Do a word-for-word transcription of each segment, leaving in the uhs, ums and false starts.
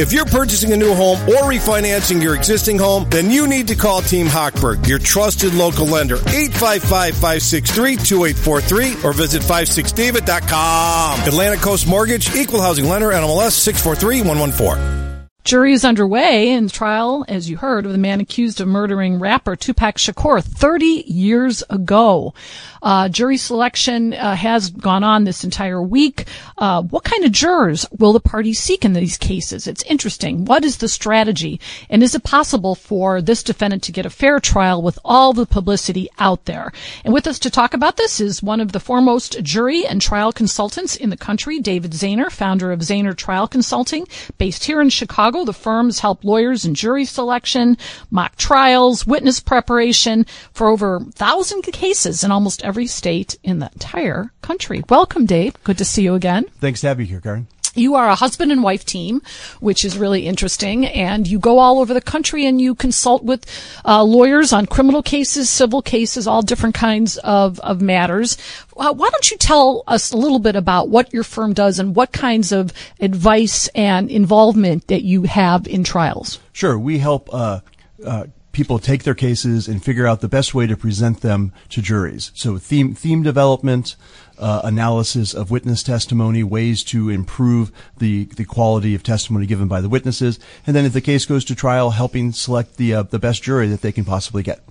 If you're purchasing a new home or refinancing your existing home, then you need to call Team Hochberg, your trusted local lender. eight five five, five six three, two eight four three or visit five six david dot com. Atlantic Coast Mortgage, Equal Housing Lender, N M L S six four three one one four. Jury is underway in trial, as you heard, of the man accused of murdering rapper Tupac Shakur thirty years ago. Uh, jury selection uh, has gone on this entire week. Uh, what kind of jurors will the parties seek in these cases? It's interesting. What is the strategy? And is it possible for this defendant to get a fair trial with all the publicity out there? And with us to talk about this is one of the foremost jury and trial consultants in the country, David Zahner, founder of Zahner Trial Consulting, based here in Chicago. The firms help lawyers in jury selection, mock trials, witness preparation for over a thousand cases in almost every state in the entire country. Welcome, Dave. Good to see you again. Thanks to have you here, Karen. You are a husband and wife team, which is really interesting, and you go all over the country and you consult with uh, lawyers on criminal cases, civil cases, all different kinds of, of matters. Uh, why don't you tell us a little bit about what your firm does and what kinds of advice and involvement that you have in trials? Sure. We help uh, uh, people take their cases and figure out the best way to present them to juries. So theme theme development, uh, analysis of witness testimony, ways to improve the the quality of testimony given by the witnesses, and then if the case goes to trial, helping select the uh, the best jury that they can possibly get.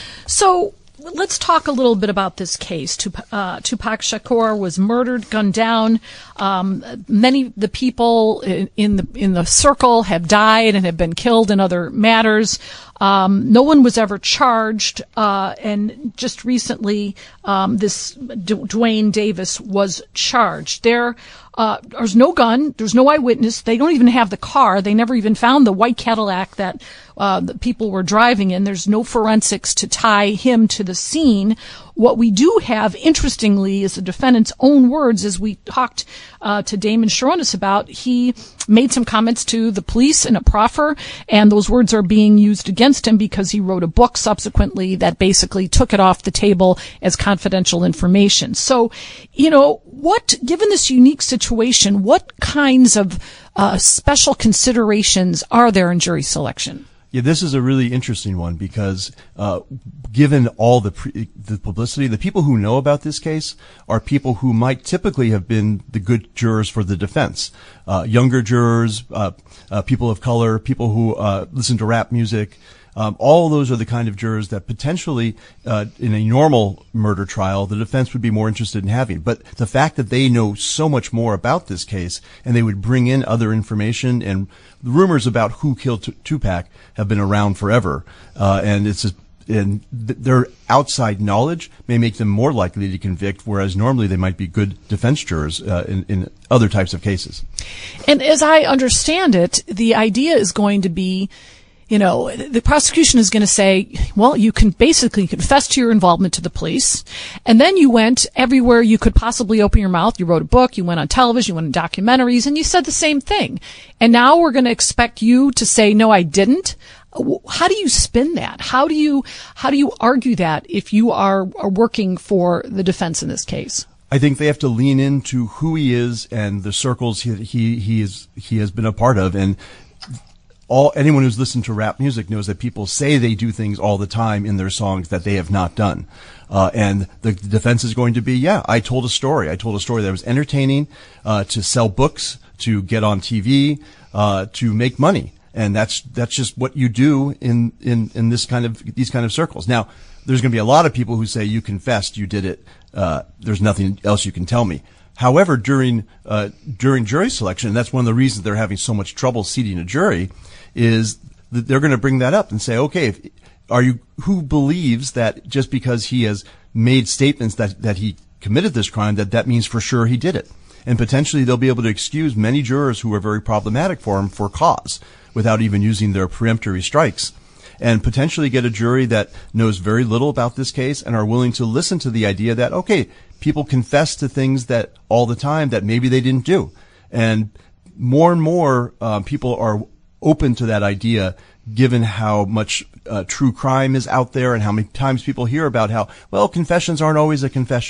So let's talk a little bit about this case. Uh, Tupac Shakur was murdered, gunned down. Um, many of the people in, in the in the circle have died and have been killed in other matters. Um, no one was ever charged, uh, and just recently, um, this D- Dwayne Davis was charged. There, uh, there's no gun, there's no eyewitness, they don't even have the car, they never even found the white Cadillac that, uh, the people were driving in, there's no forensics to tie him to the scene. What we do have, interestingly, is the defendant's own words, as we talked uh, to Damon Sharonis about. He made some comments to the police in a proffer, and those words are being used against him because he wrote a book subsequently that basically took it off the table as confidential information. So, you know, what, given this unique situation, what kinds of uh, special considerations are there in jury selection? Yeah, this is a really interesting one because, uh, given all the pre- the publicity, the people who know about this case are people who might typically have been the good jurors for the defense. Uh, younger jurors, uh, uh, people of color, people who, uh, listen to rap music. Um, all those are the kind of jurors that potentially, uh, in a normal murder trial, the defense would be more interested in having. But the fact that they know so much more about this case and they would bring in other information, and the rumors about who killed T- Tupac have been around forever. Uh, and it's a, and th- their outside knowledge may make them more likely to convict, whereas normally they might be good defense jurors, uh, in, in other types of cases. And as I understand it, the idea is going to be, you know, the prosecution is going to say, well, you can basically confess to your involvement to the police, and then you went everywhere you could possibly open your mouth. You wrote a book, you went on television, you went on documentaries, and you said the same thing. And now we're going to expect you to say, no, I didn't. How do you spin that? How do you, how do you argue that if you are, are working for the defense in this case? I think they have to lean into who he is and the circles he, he, he is, he has been a part of. And All, anyone who's listened to rap music knows that people say they do things all the time in their songs that they have not done. Uh, and the defense is going to be, yeah, I told a story. I told a story that was entertaining, uh, to sell books, to get on T V, uh, to make money. And that's, that's just what you do in, in, in this kind of, these kind of circles. Now, there's going to be a lot of people who say you confessed, you did it, uh, there's nothing else you can tell me. However, during, uh, during jury selection, and that's one of the reasons they're having so much trouble seating a jury, is that they're going to bring that up and say, okay, if, are you, who believes that just because he has made statements that, that he committed this crime, that that means for sure he did it? And potentially they'll be able to excuse many jurors who are very problematic for him for cause without even using their peremptory strikes, and potentially get a jury that knows very little about this case and are willing to listen to the idea that, okay, people confess to things that all the time that maybe they didn't do. And more and more uh, people are open to that idea, given how much uh, true crime is out there and how many times people hear about how, well, confessions aren't always a confession.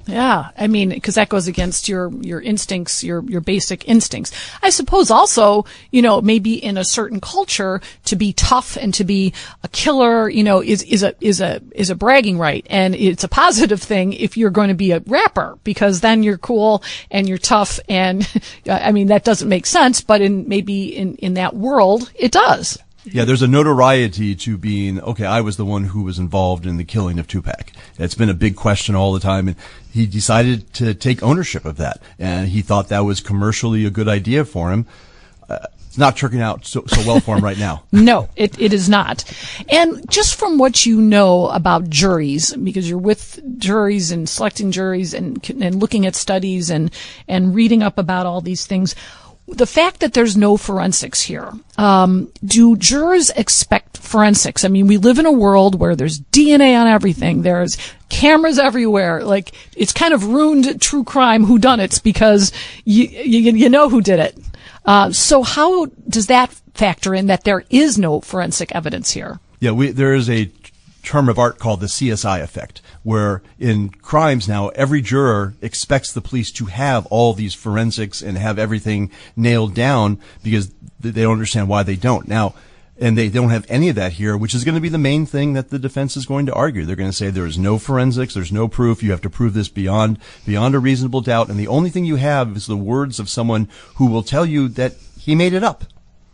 Yeah, I mean, because that goes against your your instincts, your your basic instincts. I suppose also, you know, maybe in a certain culture, to be tough and to be a killer, you know, is is a is a is a bragging right, and it's a positive thing if you're going to be a rapper, because then you're cool and you're tough, and I mean that doesn't make sense, but in maybe in in that world it does. Yeah, there's a notoriety to being, okay, I was the one who was involved in the killing of Tupac. It's been a big question all the time, and he decided to take ownership of that, and he thought that was commercially a good idea for him. Uh, it's not turning out so, so well for him right now. No, it, it is not. And just from what you know about juries, because you're with juries and selecting juries and, and looking at studies and, and reading up about all these things, the fact that there's no forensics here, um, do jurors expect forensics? I mean, we live in a world where there's D N A on everything. There's cameras everywhere. Like, it's kind of ruined true crime whodunits because you, you, you know who did it. Uh, so how does that factor in that there is no forensic evidence here? Yeah, we, there is a term of art called the C S I effect, where in crimes now, every juror expects the police to have all these forensics and have everything nailed down because they don't understand why they don't. Now, and they don't have any of that here, which is going to be the main thing that the defense is going to argue. They're going to say there is no forensics, there's no proof, you have to prove this beyond, beyond a reasonable doubt, and the only thing you have is the words of someone who will tell you that he made it up.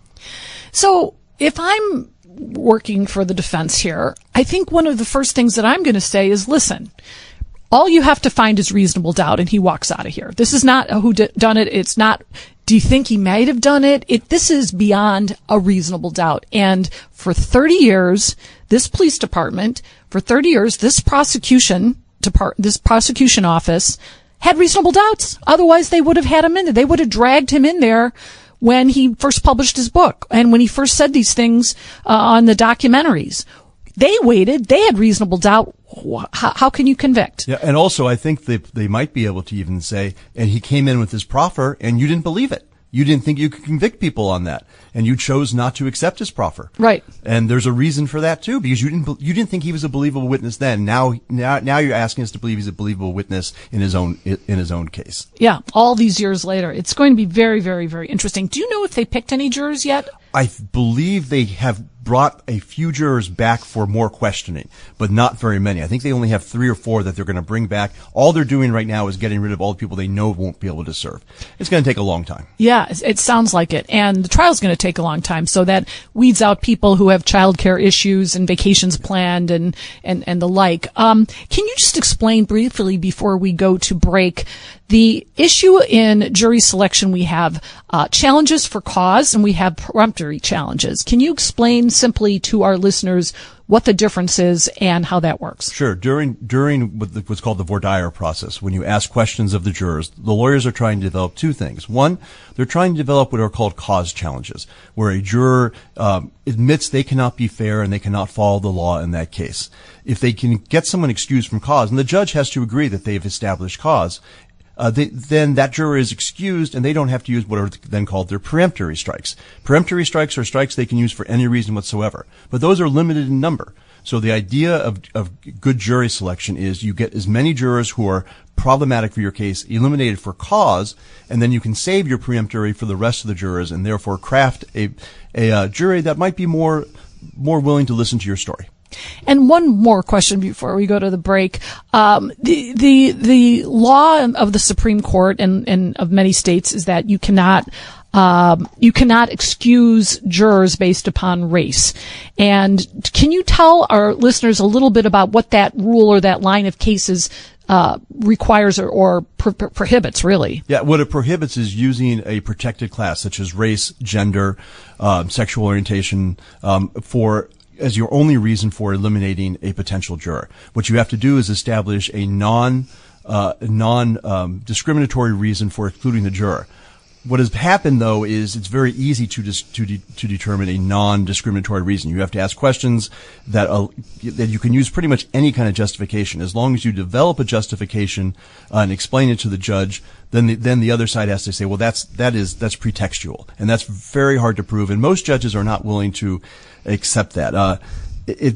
So, if I'm working for the defense here, I think one of the first things that I'm going to say is, listen, all you have to find is reasonable doubt, and he walks out of here. This is not a who d- done it. It's not, do you think he might have done it? It, this is beyond a reasonable doubt. And for thirty years, this police department, for thirty years, this prosecution depart, this prosecution office had reasonable doubts. Otherwise, they would have had him in there. They would have dragged him in there when he first published his book and when he first said these things uh, on the documentaries. They waited. They had reasonable doubt. How, how can you convict? Yeah, and also I think they they might be able to even say, and he came in with his proffer, and you didn't believe it. You didn't think you could convict people on that, and you chose not to accept his proffer. Right. And there's a reason for that too, because you didn't you didn't think he was a believable witness then. Now now now you're asking us to believe he's a believable witness in his own in his own case. Yeah, all these years later, it's going to be very, very, very interesting. Do you know if they picked any jurors yet? I believe they have brought a few jurors back for more questioning, but not very many. I think they only have three or four that they're going to bring back. All they're doing right now is getting rid of all the people they know won't be able to serve. It's going to take a long time. Yeah, it sounds like it. And the trial's going to take a long time, so that weeds out people who have childcare issues and vacations planned and, and, and the like. Um, can you just explain briefly before we go to break the issue in jury selection? We have uh, challenges for cause and we have peremptory challenges. Can you explain simply to our listeners what the difference is and how that works? Sure. During during what's called the voir dire process, when you ask questions of the jurors, the lawyers are trying to develop two things. One, they're trying to develop what are called cause challenges, where a juror um, admits they cannot be fair and they cannot follow the law in that case. If they can get someone excused from cause, and the judge has to agree that they've established cause, Uh, they, then that juror is excused, and they don't have to use what are then called their peremptory strikes. Peremptory strikes are strikes they can use for any reason whatsoever, but those are limited in number. So the idea of, of good jury selection is you get as many jurors who are problematic for your case eliminated for cause, and then you can save your peremptory for the rest of the jurors, and therefore craft a, a uh, jury that might be more more willing to listen to your story. And one more question before we go to the break. Um, the, the, the law of the Supreme Court and, and of many states is that you cannot, um, you cannot excuse jurors based upon race. And can you tell our listeners a little bit about what that rule or that line of cases Uh, requires or, or pro- pro- prohibits, really? Yeah, what it prohibits is using a protected class, such as race, gender, um, sexual orientation, um, for as your only reason for eliminating a potential juror. What you have to do is establish a non, uh, non um, discriminatory reason for excluding the juror. What has happened, though, is it's very easy to dis- to de- to determine a non-discriminatory reason. You have to ask questions that uh, that you can use pretty much any kind of justification. As long as you develop a justification uh, and explain it to the judge, then the, then the other side has to say, well, that's that is that's pretextual, and that's very hard to prove. And most judges are not willing to accept that. Uh, it, it's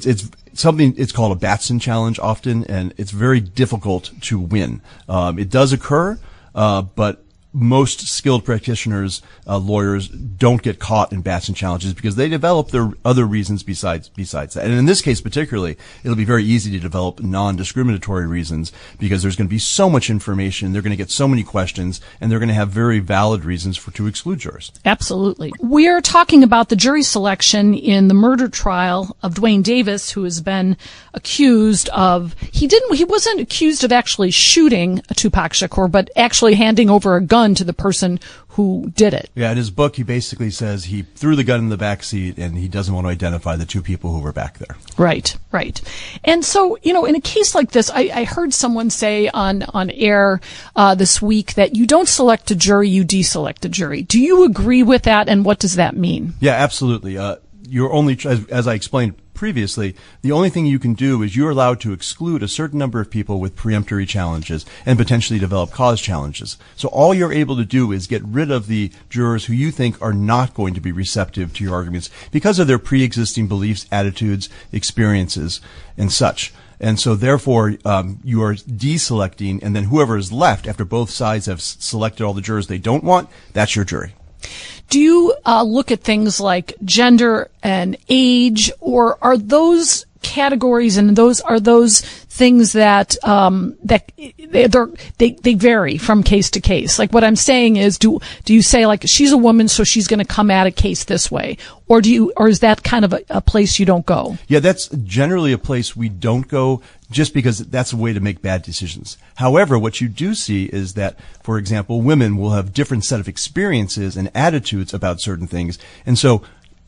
something, it's called a Batson challenge often, and it's very difficult to win. Um, it does occur, uh, but most skilled practitioners, uh, lawyers don't get caught in Batson challenges because they develop their other reasons besides, besides that. And in this case particularly, it'll be very easy to develop non-discriminatory reasons because there's going to be so much information, they're going to get so many questions, and they're going to have very valid reasons for, to exclude jurors. Absolutely. We're talking about the jury selection in the murder trial of Duane Davis, who has been accused of, he didn't, he wasn't accused of actually shooting Tupac Shakur, but actually handing over a gun to the person who did it. Yeah, in his book, he basically says he threw the gun in the back seat and he doesn't want to identify the two people who were back there. Right, right. And so, you know, in a case like this, I, I heard someone say on, on air uh, this week that you don't select a jury, you deselect a jury. Do you agree with that, and what does that mean? Yeah, absolutely. Uh, you're only, as, as I explained previously, the only thing you can do is you're allowed to exclude a certain number of people with preemptory challenges and potentially develop cause challenges. So all you're able to do is get rid of the jurors who you think are not going to be receptive to your arguments because of their pre-existing beliefs, attitudes, experiences, and such. And so therefore, um, you are deselecting, and then whoever is left after both sides have s- selected all the jurors they don't want, that's your jury. Do you uh, look at things like gender and age, or are those categories and those are those things that um, that they they they vary from case to case? Like, what I'm saying is, do do you say, like, she's a woman, so she's going to come at a case this way, or do you, or is that kind of a, a place you don't go? Yeah, that's generally a place we don't go, just because that's a way to make bad decisions. However, what you do see is that, for example, women will have different set of experiences and attitudes about certain things, and so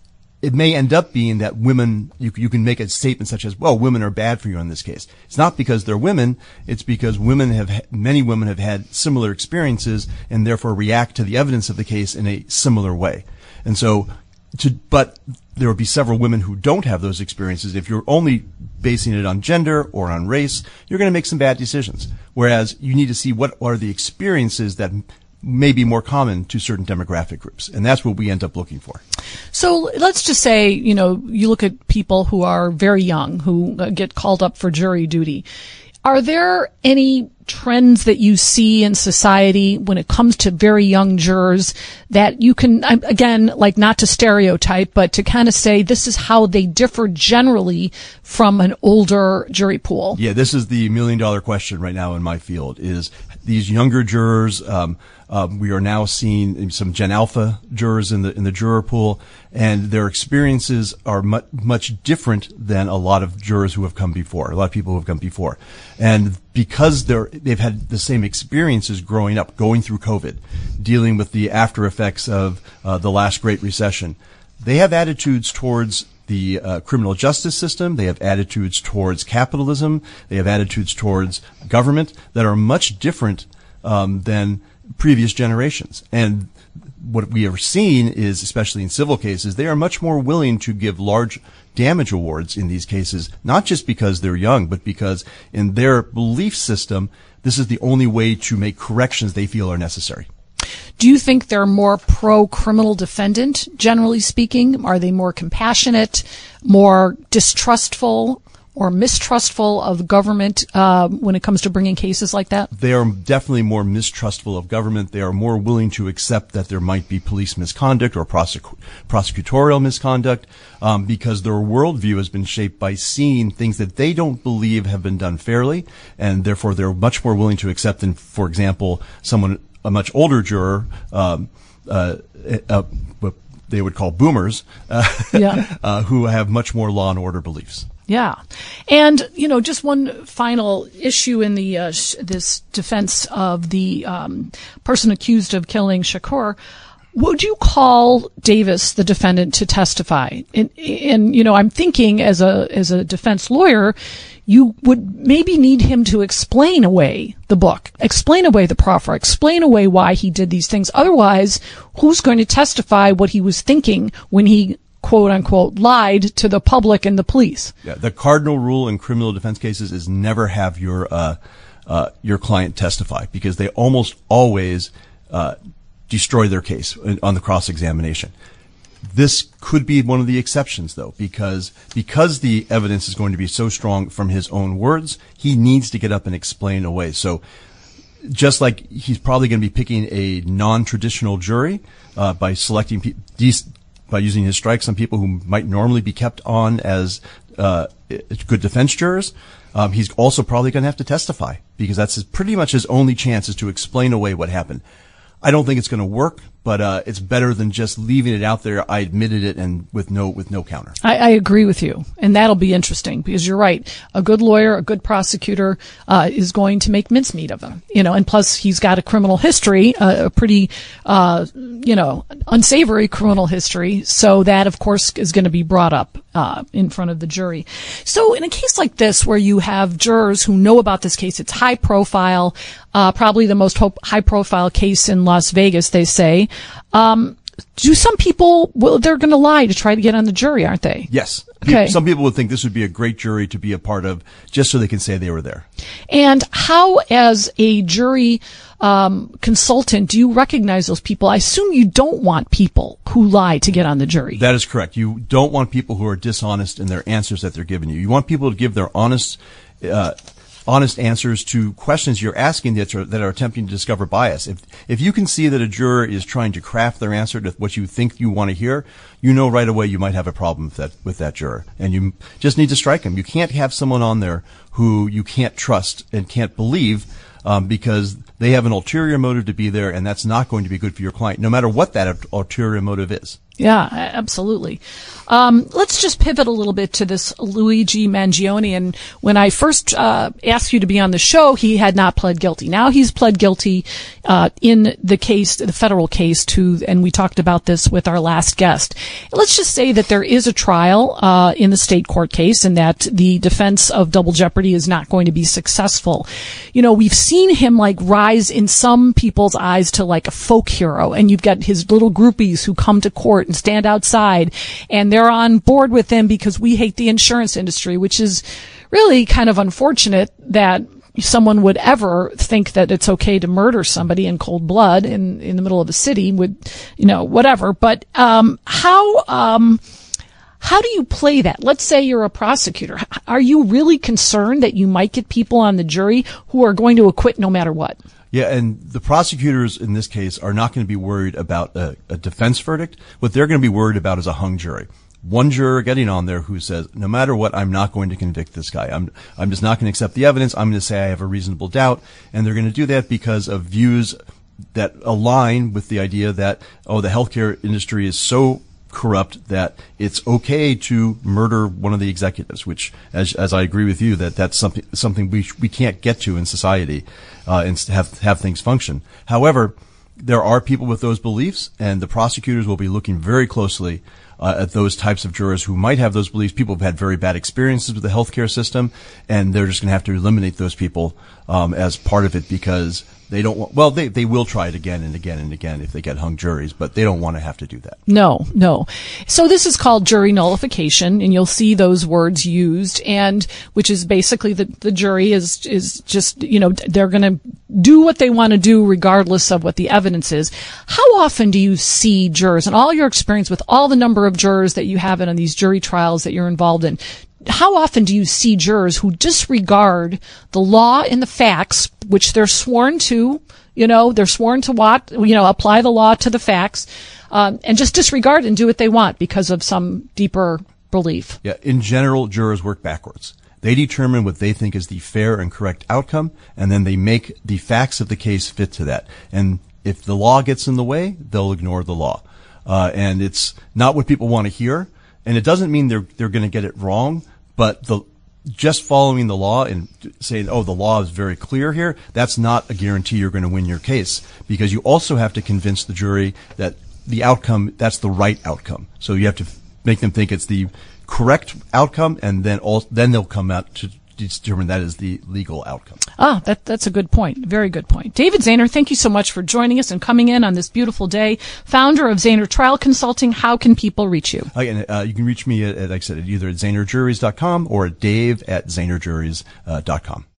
it may end up being that women, you, you can make a statement such as, well, women are bad for you in this case. It's not because they're women, it's because women have, many women have had similar experiences and therefore react to the evidence of the case in a similar way. And so, to, but there will be several women who don't have those experiences. If you're only basing it on gender or on race, you're going to make some bad decisions. Whereas you need to see what are the experiences that may be more common to certain demographic groups. And that's what we end up looking for. So let's just say, you know, you look at people who are very young, who uh, get called up for jury duty. Are there any trends that you see in society when it comes to very young jurors that you can, again, like, not to stereotype, but to kind of say this is how they differ generally from an older jury pool? Yeah, this is the million dollar question right now in my field, is these younger jurors. Um, um, we are now seeing some Gen Alpha jurors in the in the juror pool, and their experiences are much much different than a lot of jurors who have come before. A lot of people who have come before, and because they're they've had the same experiences growing up, going through COVID, dealing with the after effects of uh, the last Great Recession, they have attitudes towards the uh, criminal justice system. They have attitudes towards capitalism. They have attitudes towards government that are much different um, than previous generations. And what we are seeing is, especially in civil cases, they are much more willing to give large damage awards in these cases, not just because they're young, but because in their belief system, this is the only way to make corrections they feel are necessary. Do you think they're more pro-criminal defendant, generally speaking? Are they more compassionate, more distrustful, or mistrustful of government uh, when it comes to bringing cases like that? They are definitely more mistrustful of government. They are more willing to accept that there might be police misconduct or prosec- prosecutorial misconduct um, because their worldview has been shaped by seeing things that they don't believe have been done fairly, and therefore they're much more willing to accept than, for example, someone, a much older juror, um, uh, uh, what they would call boomers, uh, yeah. uh, who have much more law and order beliefs. Yeah. And, you know, just one final issue in the uh, sh- this defense of the um, person accused of killing Shakur. Would you call Davis, the defendant, to testify? And, and, you know, I'm thinking as a as a defense lawyer, you would maybe need him to explain away the book, explain away the proffer, explain away why he did these things. Otherwise, who's going to testify what he was thinking when he, quote unquote, lied to the public and the police? Yeah, the cardinal rule in criminal defense cases is never have your uh, uh, your client testify, because they almost always uh, destroy their case on the cross-examination. This could be one of the exceptions, though, because because the evidence is going to be so strong from his own words, he needs to get up and explain away. So just like he's probably going to be picking a non-traditional jury uh, by selecting pe- these, by using his strikes on people who might normally be kept on as uh, good defense jurors, um, he's also probably going to have to testify because that's his, pretty much his only chance is to explain away what happened. I don't think it's going to work, but uh, it's better than just leaving it out there. I admitted it, and with no with no counter. I, I agree with you, and that'll be interesting because you're right. A good lawyer, a good prosecutor uh, is going to make mincemeat of him, you know. And plus, he's got a criminal history, uh, a pretty, uh, you know, unsavory criminal history. So that, of course, is going to be brought up uh, in front of the jury. So, in a case like this, where you have jurors who know about this case, it's high profile, uh, probably the most high profile case in Las Vegas, they say. Um, do some people, well, they're going to lie to try to get on the jury, aren't they? Yes. Okay. Some people would think this would be a great jury to be a part of just so they can say they were there. And how, as a jury um, consultant, do you recognize those people? I assume you don't want people who lie to get on the jury. That is correct. You don't want people who are dishonest in their answers that they're giving you. You want people to give their honest uh honest answers to questions you're asking that are, that are attempting to discover bias. If if you can see that a juror is trying to craft their answer to what you think you want to hear, you know right away you might have a problem with that with that juror, and you just need to strike him. You can't have someone on there who you can't trust and can't believe um, because they have an ulterior motive to be there, and that's not going to be good for your client, no matter what that ulterior motive is. Yeah, absolutely. Um, let's just pivot a little bit to this Luigi Mangione. And when I first uh, asked you to be on the show, he had not pled guilty. Now he's pled guilty uh, in the case, the federal case, to, and we talked about this with our last guest. Let's just say that there is a trial uh, in the state court case, and that the defense of double jeopardy is not going to be successful. You know, we've seen him like rise in some people's eyes to like a folk hero, and you've got his little groupies who come to court and stand outside, and they're on board with him because we hate the insurance industry, which is really kind of unfortunate that someone would ever think that it's okay to murder somebody in cold blood in, in the middle of a city with, you know, whatever. But, um, how, um, how do you play that? Let's say you're a prosecutor. Are you really concerned that you might get people on the jury who are going to acquit no matter what? Yeah, and the prosecutors in this case are not going to be worried about a, a defense verdict. What they're going to be worried about is a hung jury. One juror getting on there who says, no matter what, I'm not going to convict this guy. I'm, I'm just not going to accept the evidence. I'm going to say I have a reasonable doubt. And they're going to do that because of views that align with the idea that, oh, the healthcare industry is so corrupt that it's okay to murder one of the executives, which, as as I agree with you, that that's something something we we can't get to in society, uh, and have have things function. However, there are people with those beliefs, and the prosecutors will be looking very closely uh, at those types of jurors who might have those beliefs. People have had very bad experiences with the healthcare system, and they're just going to have to eliminate those people um, as part of it because they don't want, well, they, they will try it again and again and again if they get hung juries, but they don't want to have to do that. No, no. So this is called jury nullification, and you'll see those words used, and which is basically the, the jury is, is just, you know, they're going to do what they want to do regardless of what the evidence is. How often do you see jurors, and all your experience with all the number of jurors that you have in on these jury trials that you're involved in, how often do you see jurors who disregard the law and the facts, which they're sworn to, you know, they're sworn to what, you know, apply the law to the facts, um, and just disregard and do what they want because of some deeper belief? Yeah, in general, jurors work backwards. They determine what they think is the fair and correct outcome, and then they make the facts of the case fit to that. And if the law gets in the way, they'll ignore the law. Uh, and it's not what people want to hear. And it doesn't mean they're they're going to get it wrong, but the just following the law and saying, oh, the law is very clear here, that's not a guarantee you're going to win your case, because you also have to convince the jury that the outcome, that's the right outcome. So you have to make them think it's the correct outcome, and then all, then they'll come out to determine that is the legal outcome. Ah, that, that's a good point. Very good point. David Zahner, thank you so much for joining us and coming in on this beautiful day. Founder of Zahner Trial Consulting. How can people reach you? Again, uh, you can reach me at, at, like I said, either at zahner juries dot com or at dave at zahner juries dot com.